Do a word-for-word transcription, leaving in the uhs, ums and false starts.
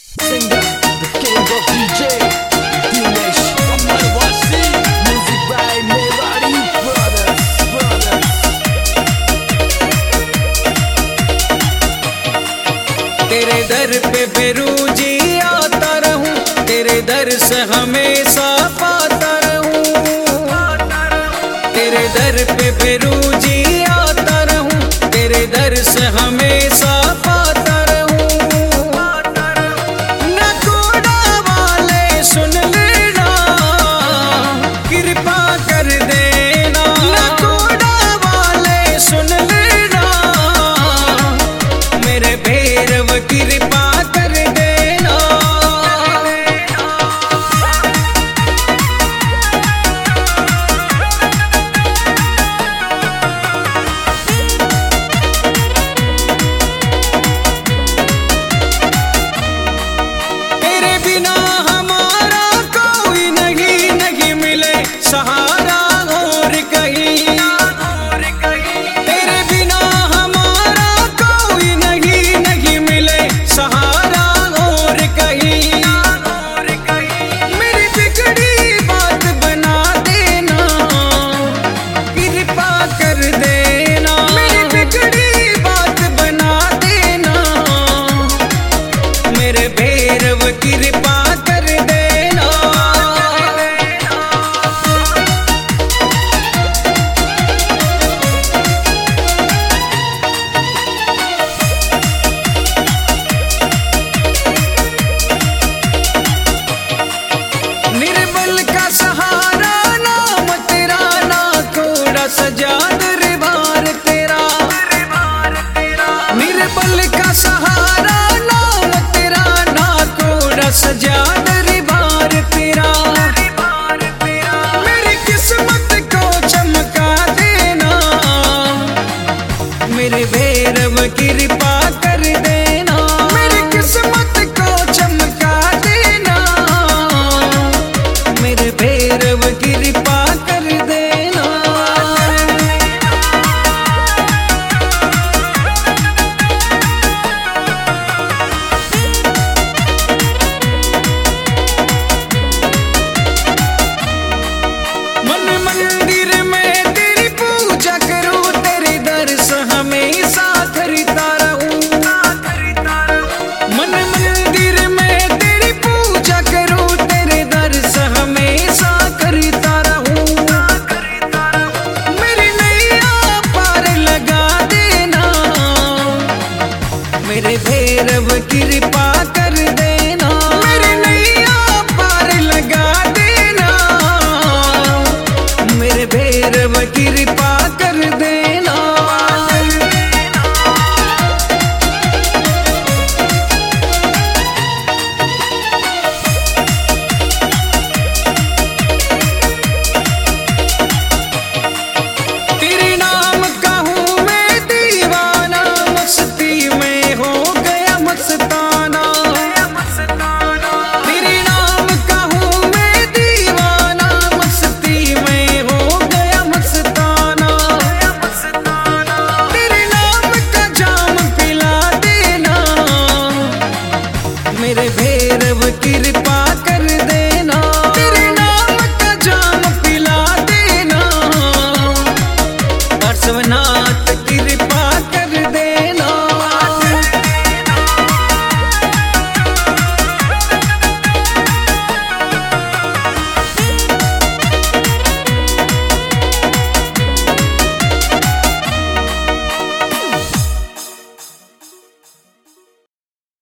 Singer, the king of D J, Dinesh Amar Wasi. Music by Mewari Brothers, Brothers. तेरे दर पे बेरूजी आता रहूं, तेरे दर से हमेशा पाता रहूं। तेरे दर पे बेरूजी आता रहूं, तेरे दर से हमेशा पाता रहूं। नकोड़ा वाले सुन लेना, कृपा कर देना। नकोड़ा वाले सुन लेना, मेरे भैरव कृपा कर देना। तेरे बिना हमारा कोई नहीं, नहीं मिले सहारा और कहीं। तेरे बिना हमारा कोई नहीं, नहीं मिले सहारा और कहीं। मेरी बिगड़ी बात बना देना, कृपा कर देना। मेरी बिगड़ी बात बना देना, मेरे भैरव कृपा कर देना। निर्बल का सहारा नाम तेरा, ना थोड़ा सजा दरबार तेरा। निर्बल का सहारा नाम तेरा, ना थोड़ा सजा दरबार तेरा। मेरी किस्मत को चमका देना, मेरे भैरव कृपा कर देना। मेरी किस्मत को चमका देना, मेरे भैरव कृपा कर देना। मन मंदिर में तेरी पूजा करूं, तेरे दर्श हमेशा करता रहूं। मन मंदिर में तेरी पूजा करूं, तेरे दर्श हमेशा करता रहूं। मेरी नैया पार लगा देना, मेरे भैरव कृपा कर देना। मेरी नैया पार लगा देना, मेरे भैरव कृपा कर देना। तेरे नाम का हूँ मैं दीवाना, मस्ती में हो गया मस्ताना। तेरे नाम का हूँ मैं दीवाना, मस्ती में हो गया मस्ताना। तेरे नाम का जाम पिला देना, मेरे भैरव कृपा